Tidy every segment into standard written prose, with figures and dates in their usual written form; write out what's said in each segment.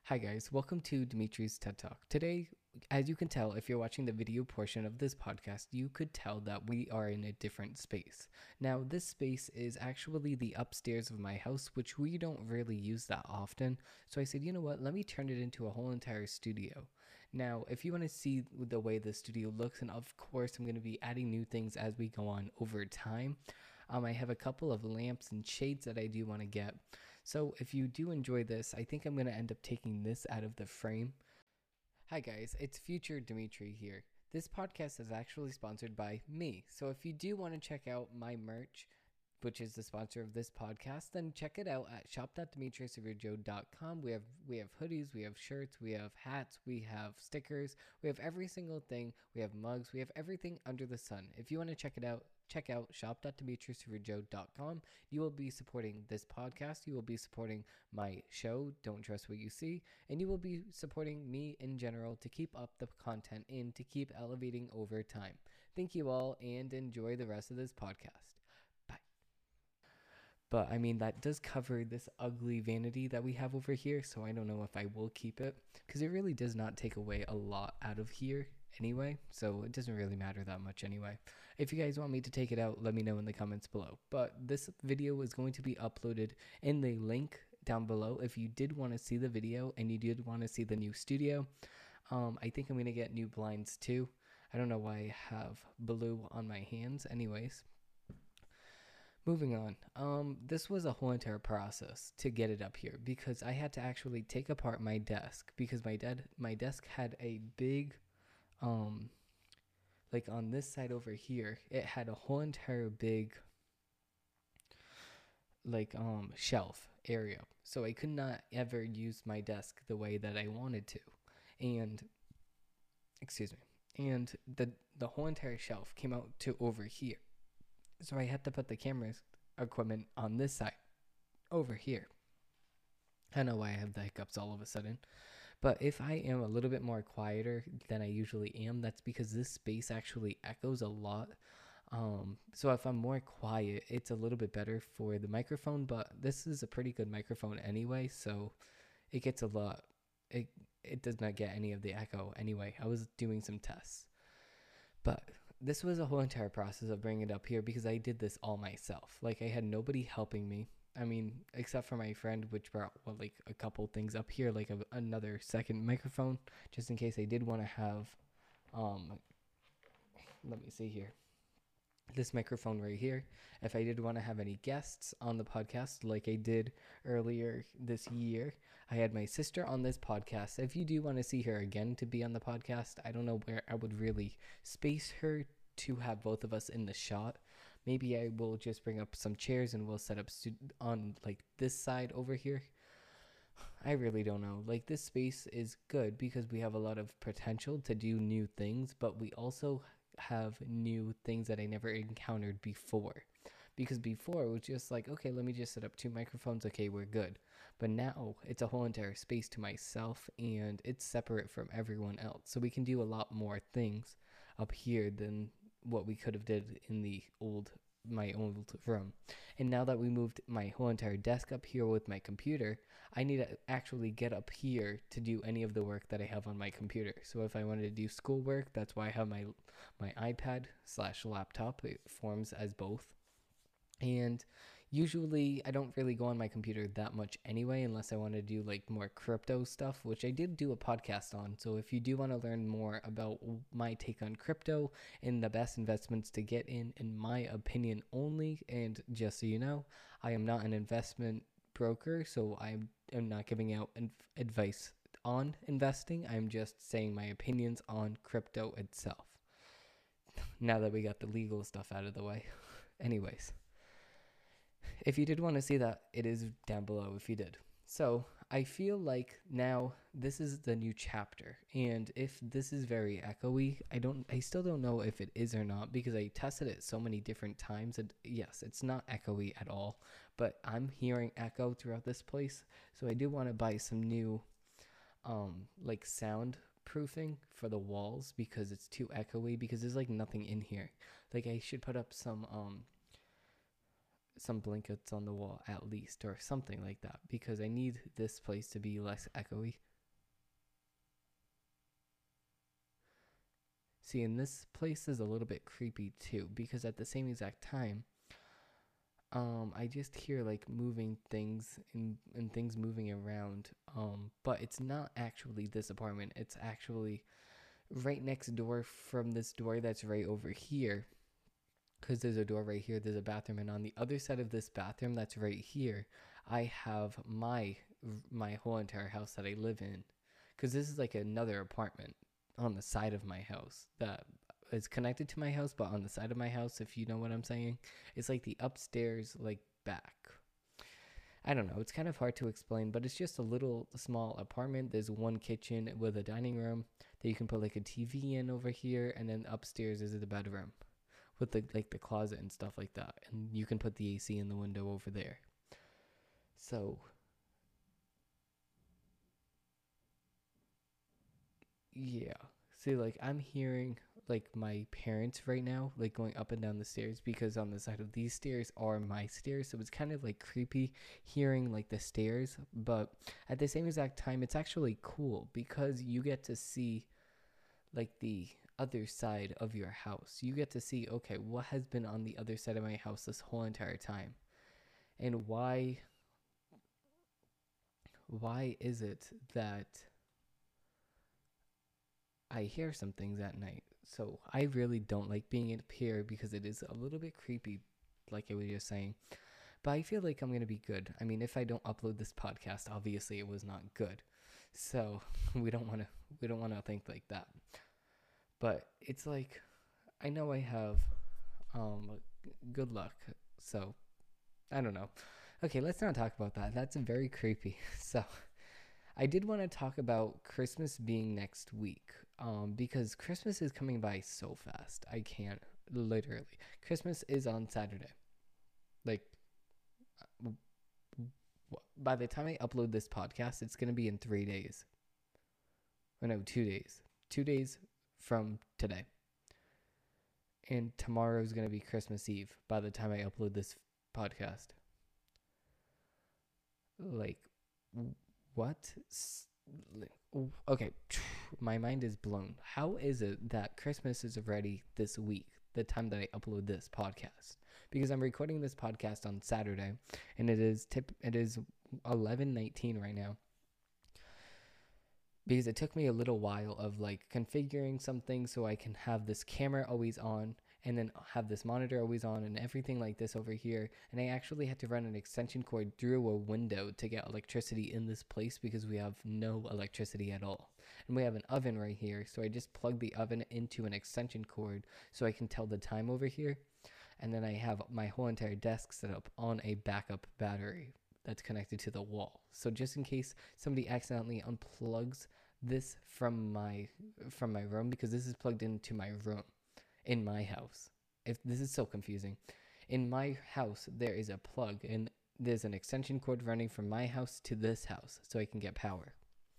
Hi guys, welcome to Dimitri's TED Talk. Today, as you can tell, if you're watching the video portion of this podcast, you could tell that we are in a different space. Now, this space is actually the upstairs of my house, which we don't really use that often. So I said, you know what, let me turn it into a whole entire studio. Now, if you want to see the way the studio looks, and of course, I'm going to be adding new things as we go on over time. I have a couple of lamps and shades that I do want to get. So if you do enjoy this, I think I'm going to end up taking this out of the frame. Hi guys, it's Future Dimitri here. This podcast is actually sponsored by me. So if you do want to check out my merch, which is the sponsor of this podcast, then check it out at shop.dimitrisavirjo.com. We have hoodies, we have shirts, we have hats, we have stickers, we have every single thing, we have mugs, we have everything under the sun. If you want to check it out, check out shop.dimitrisavirjo.com. You will be supporting this podcast, you will be supporting my show, Don't Trust What You See, and you will be supporting me in general to keep up the content and to keep elevating over time. Thank you all and enjoy the rest of this podcast. But I mean, that does cover this ugly vanity that we have over here. So I don't know if I will keep it because it really does not take away a lot out of here anyway. So it doesn't really matter that much anyway. If you guys want me to take it out, let me know in the comments below. But this video is going to be uploaded in the link down below. If you did want to see the video and you did want to see the new studio, I think I'm going to get new blinds too. I don't know why I have blue on my hands anyways. Moving on, this was a whole entire process to get it up here because I had to actually take apart my desk because my desk had a big, like on this side over here, it had a whole entire big, like, shelf area. So I could not ever use my desk the way that I wanted to. And, excuse me, and the whole entire shelf came out to over here. So I had to put the camera's equipment on this side, over here. I don't know why I have the hiccups all of a sudden. But if I am a little bit more quieter than I usually am, that's because this space actually echoes a lot. So if I'm more quiet, it's a little bit better for the microphone. But this is a pretty good microphone anyway, so it gets a lot. It does not get any of the echo anyway. I was doing some tests. But this was a whole entire process of bringing it up here because I did this all myself. Like, I had nobody helping me. I mean, except for my friend, which brought like a couple things up here, like another second microphone, just in case I did want to have, let me see here, this microphone right here. If I did want to have any guests on the podcast, like I did earlier this year, I had my sister on this podcast. If you do want to see her again to be on the podcast, I don't know where I would really space her to have both of us in the shot. Maybe I will just bring up some chairs and we'll set up on like this side over here. I really don't know. Like, this space is good because we have a lot of potential to do new things, but we also have new things that I never encountered before. Because before it was just like, okay, let me just set up two microphones. Okay, we're good. But now it's a whole entire space to myself and it's separate from everyone else. So we can do a lot more things up here than what we could have did in my old room. And now that we moved my whole entire desk up here with my computer, I need to actually get up here to do any of the work that I have on my computer. So if I wanted to do schoolwork, that's why I have my iPad / laptop. It forms as both. And usually I don't really go on my computer that much anyway, unless I want to do like more crypto stuff, which I did do a podcast on. So if you do want to learn more about my take on crypto and the best investments to get in my opinion only, and just so you know, I am not an investment broker, so I am not giving out advice on investing. I'm just saying my opinions on crypto itself. Now that we got the legal stuff out of the way. Anyways. If you did want to see that, it is down below if you did. So I feel like now this is the new chapter, and if this is very echoey, I still don't know if it is or not because I tested it so many different times, and yes, it's not echoey at all, but I'm hearing echo throughout this place. So I do want to buy some new like sound proofing for the walls because it's too echoey because there's like nothing in here. Like, I should put up some blankets on the wall at least, or something like that, because I need this place to be less echoey. See, and this place is a little bit creepy too, because at the same exact time, I just hear like moving things and things moving around. But it's not actually this apartment. It's actually right next door from this door that's right over here. Because there's a door right here, there's a bathroom, and on the other side of this bathroom that's right here, I have my whole entire house that I live in. Because this is like another apartment on the side of my house that is connected to my house, but on the side of my house, if you know what I'm saying. It's like the upstairs, like back. I don't know. It's kind of hard to explain, but it's just a little small apartment. There's one kitchen with a dining room that you can put like a TV in over here, and then upstairs is the bedroom with the closet and stuff like that. And you can put the AC in the window over there. So yeah. See, like I'm hearing like my parents right now, like going up and down the stairs because on the side of these stairs are my stairs. So it's kind of like creepy hearing like the stairs, but at the same exact time, it's actually cool because you get to see like the other side of your house. You get to see, okay, what has been on the other side of my house this whole entire time, and why is it that I hear some things at night. So I really don't like being up here because it is a little bit creepy, like I was just saying. But I feel like I'm gonna be good. I mean, if I don't upload this podcast, obviously it was not good. So we don't wanna think like that. But it's like I know I have um good luck. So I don't know. Okay, let's not talk about that. That's very creepy. So I did want to talk about Christmas being next week, because Christmas is coming by so fast. I can't literally. Christmas is on Saturday. Like, by the time I upload this podcast, it's gonna be in 3 days. Oh no, 2 days. 2 days from today, and tomorrow is gonna be Christmas Eve. By the time I upload this podcast, like, what? Okay, my mind is blown. How is it that Christmas is already this week, the time that I upload this podcast? Because I'm recording this podcast on Saturday, and it is 11:19 right now. Because it took me a little while of like configuring something so I can have this camera always on and then have this monitor always on and everything like this over here. And I actually had to run an extension cord through a window to get electricity in this place because we have no electricity at all. And we have an oven right here, so I just plugged the oven into an extension cord so I can tell the time over here. And then I have my whole entire desk set up on a backup battery that's connected to the wall. So just in case somebody accidentally unplugs this from my room, because this is plugged into my room in my house. If this is so confusing. In my house there is a plug and there's an extension cord running from my house to this house so I can get power.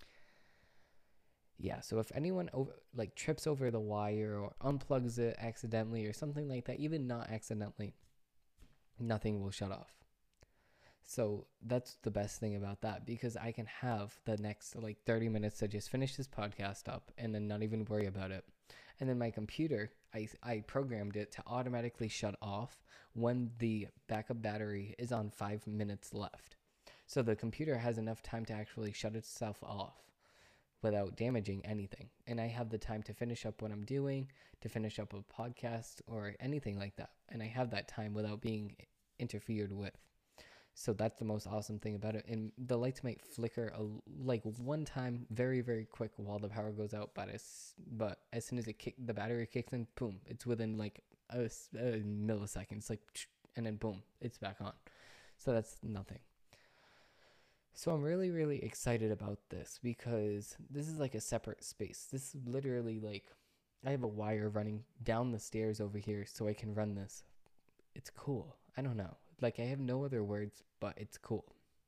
Yeah, so if anyone trips over the wire or unplugs it accidentally or something like that, even not accidentally, nothing will shut off. So that's the best thing about that, because I can have the next like 30 minutes to just finish this podcast up and then not even worry about it. And then my computer, I programmed it to automatically shut off when the backup battery is on 5 minutes left. So the computer has enough time to actually shut itself off without damaging anything. And I have the time to finish up what I'm doing, to finish up a podcast or anything like that. And I have that time without being interfered with. So that's the most awesome thing about it. And the lights might flicker like one time, very, very quick while the power goes out. But as soon as the battery kicks in, boom, it's within like a millisecond. It's like, and then boom, it's back on. So that's nothing. So I'm really, really excited about this because this is like a separate space. This is literally like, I have a wire running down the stairs over here so I can run this. It's cool. I don't know. Like, I have no other words, but it's cool.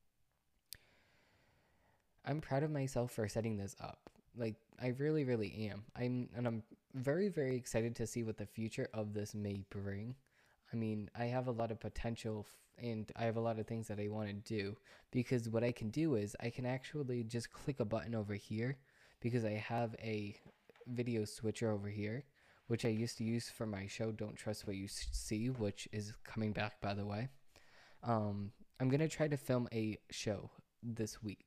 I'm proud of myself for setting this up. Like, I really, really am. I'm very, very excited to see what the future of this may bring. I mean, I have a lot of potential and I have a lot of things that I want to do, because what I can do is I can actually just click a button over here because I have a video switcher over here which I used to use for my show Don't Trust What You See, which is coming back, by the way. I'm going to try to film a show this week.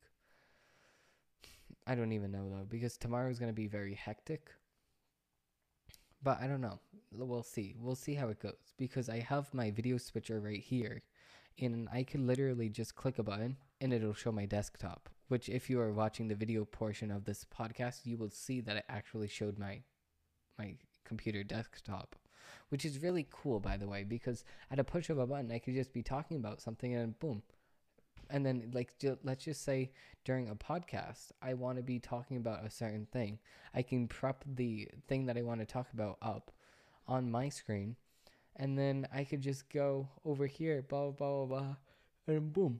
I don't even know, though, because tomorrow is going to be very hectic. But I don't know. We'll see. We'll see how it goes, because I have my video switcher right here, and I could literally just click a button and it'll show my desktop, which if you are watching the video portion of this podcast, you will see that it actually showed my computer desktop, which is really cool, by the way, because at a push of a button, I could just be talking about something and boom. And then, like, let's just say during a podcast, I want to be talking about a certain thing. I can prop the thing that I want to talk about up on my screen, and then I could just go over here, blah, blah, blah, blah, and boom.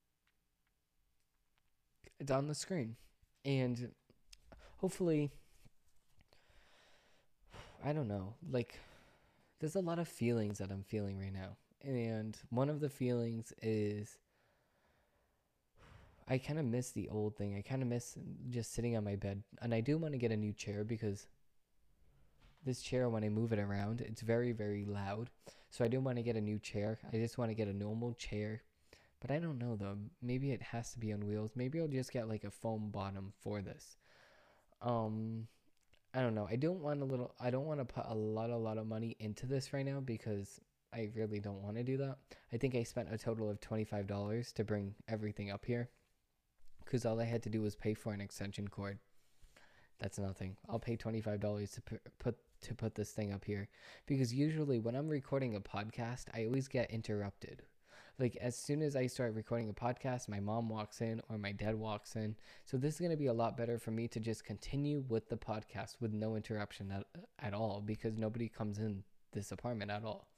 It's on the screen. And hopefully, I don't know, like, there's a lot of feelings that I'm feeling right now. And one of the feelings is I kind of miss the old thing. I kind of miss just sitting on my bed. And I do want to get a new chair, because this chair, when I move it around, it's very, very loud. So I do want to get a new chair. I just want to get a normal chair. But I don't know, though. Maybe it has to be on wheels. Maybe I'll just get like a foam bottom for this. I don't know. I don't want to put a lot of money into this right now, because I really don't want to do that. I think I spent a total of $25 to bring everything up here, because all I had to do was pay for an extension cord. That's nothing. I'll pay $25 to put this thing up here, because usually when I'm recording a podcast, I always get interrupted. Like, as soon as I start recording a podcast, my mom walks in or my dad walks in. So this is going to be a lot better for me to just continue with the podcast with no interruption at all, because nobody comes in this apartment at all.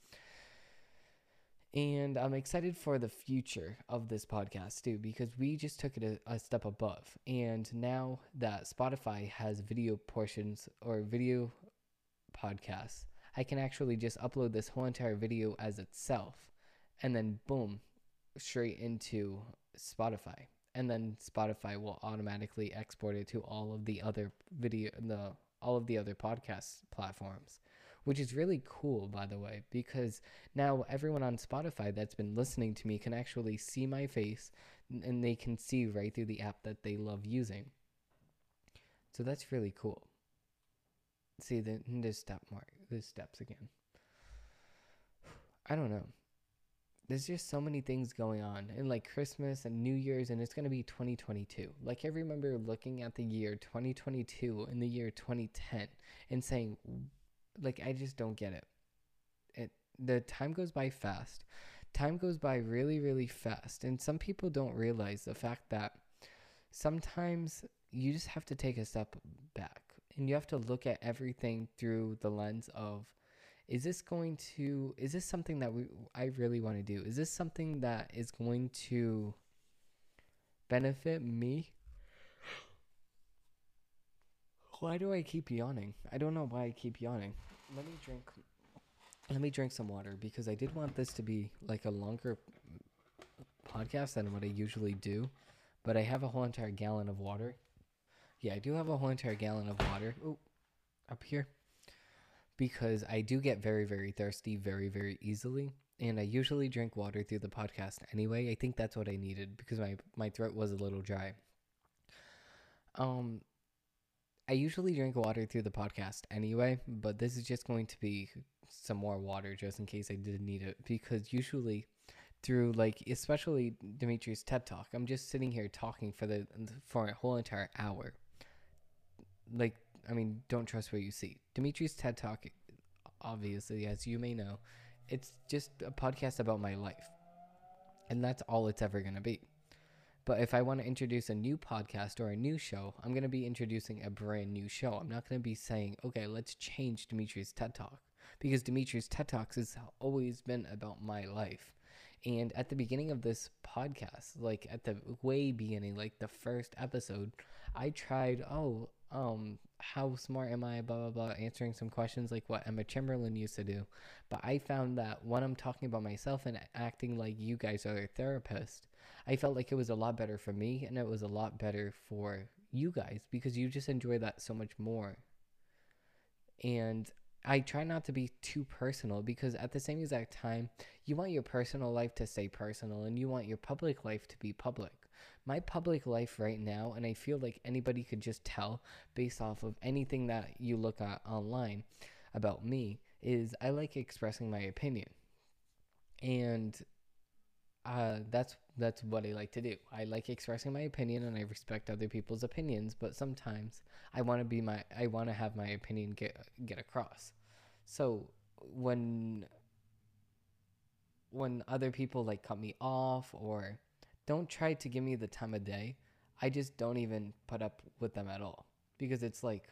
And I'm excited for the future of this podcast too, because we just took it a step above. And now that Spotify has video portions or video podcasts, I can actually just upload this whole entire video as itself, and then boom, straight into Spotify. And then Spotify will automatically export it to all of the other all of the other podcast platforms, which is really cool, by the way, because now everyone on Spotify that's been listening to me can actually see my face, and they can see right through the app that they love using. So that's really cool. See, there's steps again. I don't know. There's just so many things going on, and like Christmas and New Year's, and it's going to be 2022. Like, I remember looking at the year 2022 and the year 2010 and saying, like, I just don't get it. The time goes by fast. Time goes by really, really fast. And some people don't realize the fact that sometimes you just have to take a step back, and you have to look at everything through the lens of, is this something that I really want to do? Is this something that is going to benefit me? Why do I keep yawning? I don't know why I keep yawning. Let me drink some water, because I did want this to be like a longer podcast than what I usually do, but I have a whole entire gallon of water. Yeah, I do have a whole entire gallon of water. Oh, up here. Because I do get very, very thirsty very, very easily. And I usually drink water through the podcast anyway. I think that's what I needed, because my throat was a little dry. I usually drink water through the podcast anyway, but this is just going to be some more water just in case I did need it. Because usually through, like, especially Dimitri's TED Talk, I'm just sitting here talking for a whole entire hour. Like, I mean, don't trust what you see. Dimitri's TED Talk, obviously, as you may know, it's just a podcast about my life. And that's all it's ever going to be. But if I want to introduce a new podcast or a new show, I'm going to be introducing a brand new show. I'm not going to be saying, okay, let's change Dimitri's TED Talk. Because Dimitri's TED Talks has always been about my life. And at the beginning of this podcast, like at the way beginning, like the first episode, I tried, how smart am I, blah, blah, blah, answering some questions like what Emma Chamberlain used to do. But I found that when I'm talking about myself and acting like you guys are a therapist, I felt like it was a lot better for me, and it was a lot better for you guys, because you just enjoy that so much more. And I try not to be too personal, because at the same exact time, you want your personal life to stay personal and you want your public life to be public. My public life right now, and I feel like anybody could just tell based off of anything that you look at online about me, is I like expressing my opinion. And that's what I like to do. I like expressing my opinion and I respect other people's opinions, but sometimes I want to have my opinion get across. So when when other people like cut me off or don't try to give me the time of day, I just don't even put up with them at all, because it's like,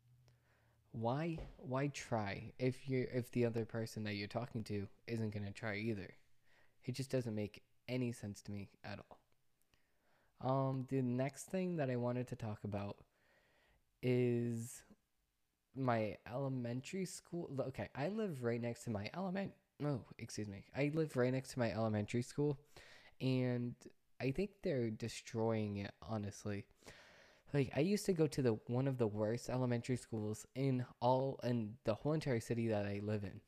why try if the other person that you're talking to isn't going to try either? It just doesn't make any sense to me at all. The next thing that I wanted to talk about is my elementary school. Okay, I live right next to my element. Oh, excuse me. I live right next to my elementary school, and I think they're destroying it. Honestly, like I used to go to the one of the worst elementary schools in the whole entire city that I live in,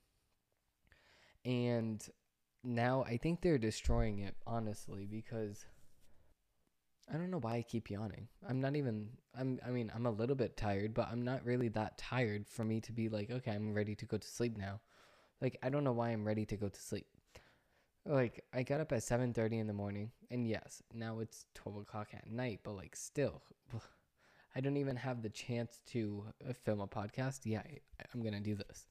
and now I think they're destroying it. Honestly, because I don't know why I keep yawning. I'm not even. I mean, I'm a little bit tired, but I'm not really that tired for me to be like, okay, I'm ready to go to sleep now. Like, I don't know why I'm ready to go to sleep. Like, I got up at 7:30 in the morning, and yes, now it's 12 o'clock at night. But like, still, I don't even have the chance to film a podcast. Yeah, I'm gonna do this.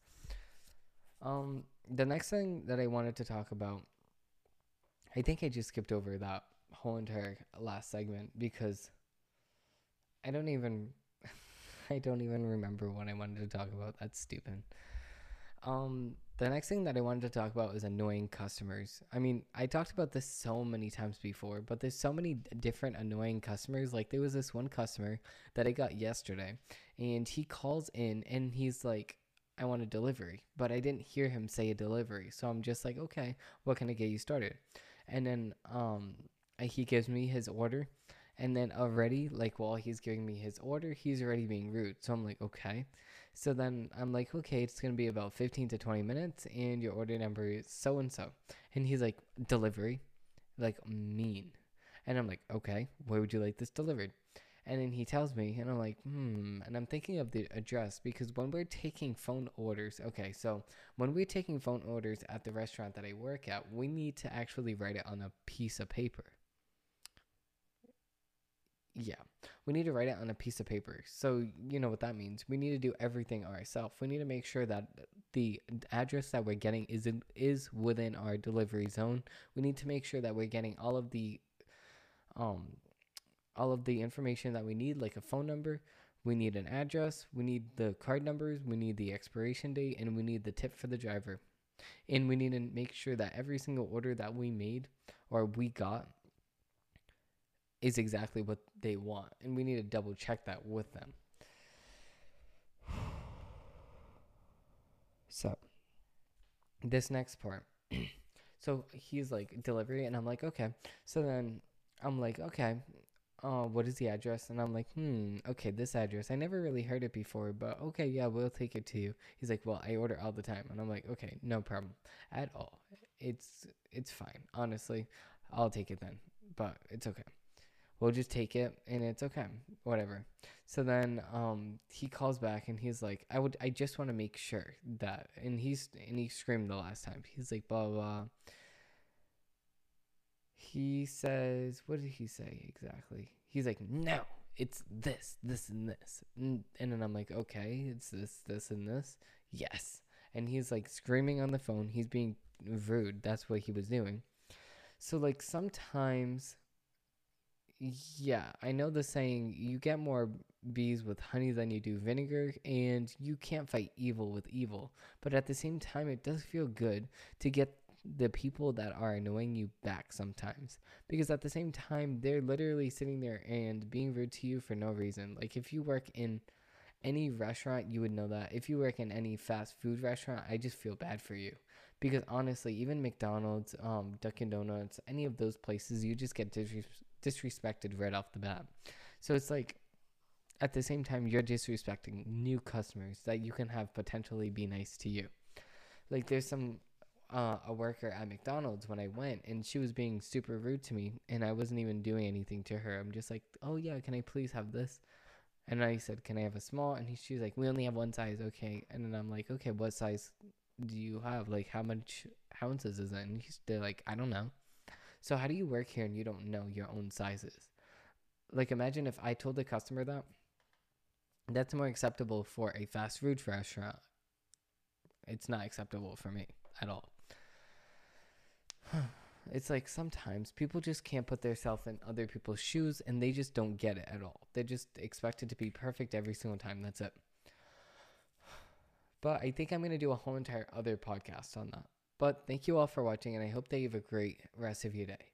The next thing that I wanted to talk about, I think I just skipped over that whole entire last segment because I don't even I don't even remember what I wanted to talk about. That's stupid. The next thing that I wanted to talk about is annoying customers. I mean, I talked about this so many times before, but there's so many different annoying customers. Like there was this one customer that I got yesterday, and he calls in and he's like, I want a delivery, but I didn't hear him say a delivery. So I'm just like, okay, what can I get you started? And then he gives me his order, and then already, like, while he's giving me his order, he's already being rude. So I'm like, okay. So then I'm like, okay, it's going to be about 15 to 20 minutes, and your order number is so and so. And he's like, delivery? Like, mean. And I'm like, okay, where would you like this delivered? And then he tells me, and I'm like, And I'm thinking of the address, because when we're taking phone orders, okay, so when we're taking phone orders at the restaurant that I work at, we need to actually write it on a piece of paper. Yeah, we need to write it on a piece of paper. So, you know what that means. We need to do everything ourselves. We need to make sure that the address that we're getting is within our delivery zone. We need to make sure that we're getting um all of the information that we need, like a phone number. We need an address. We need the card numbers. We need the expiration date, and we need the tip for the driver. And we need to make sure that every single order that we made or we got is exactly what they want, and we need to double check that with them. So this next part, so he's like delivery, and I'm like, okay. So then I'm like, okay, what is the address? And I'm like, okay, this address, I never really heard it before, but okay, yeah, we'll take it to you. He's like, well, I order all the time. And I'm like, okay, no problem at all. It's fine, honestly. I'll take it then, but it's okay. We'll just take it and it's okay, whatever. So then he calls back and he's like, I just want to make sure that, and he screamed the last time. He's like, blah blah blah. He says, what did he say exactly? He's like, no, it's this and this. And then I'm like, okay, it's this and this. Yes. And he's like screaming on the phone. He's being rude. That's what he was doing. So like sometimes, yeah, I know the saying, you get more bees with honey than you do vinegar, and you can't fight evil with evil. But at the same time, it does feel good to get the people that are annoying you back sometimes. Because at the same time, they're literally sitting there and being rude to you for no reason. Like, if you work in any restaurant, you would know that. If you work in any fast food restaurant, I just feel bad for you. Because honestly, even McDonald's, Dunkin' Donuts, any of those places, you just get disrespected right off the bat. So it's like, at the same time, you're disrespecting new customers that you can have potentially be nice to you. Like there's some a worker at McDonald's when I went, and she was being super rude to me, and I wasn't even doing anything to her. I'm just like, oh yeah, can I please have this? And I said, can I have a small? And she's like, we only have one size, okay. And then I'm like, okay, what size do you have? Like, how much ounces is it? And they're like, I don't know. So how do you work here and you don't know your own sizes? Like, imagine if I told the customer that. That's more acceptable for a fast food restaurant. It's not acceptable for me at all. It's like sometimes people just can't put themselves in other people's shoes and they just don't get it at all. They just expect it to be perfect every single time. That's it. But I think I'm going to do a whole entire other podcast on that. But thank you all for watching, and I hope that you have a great rest of your day.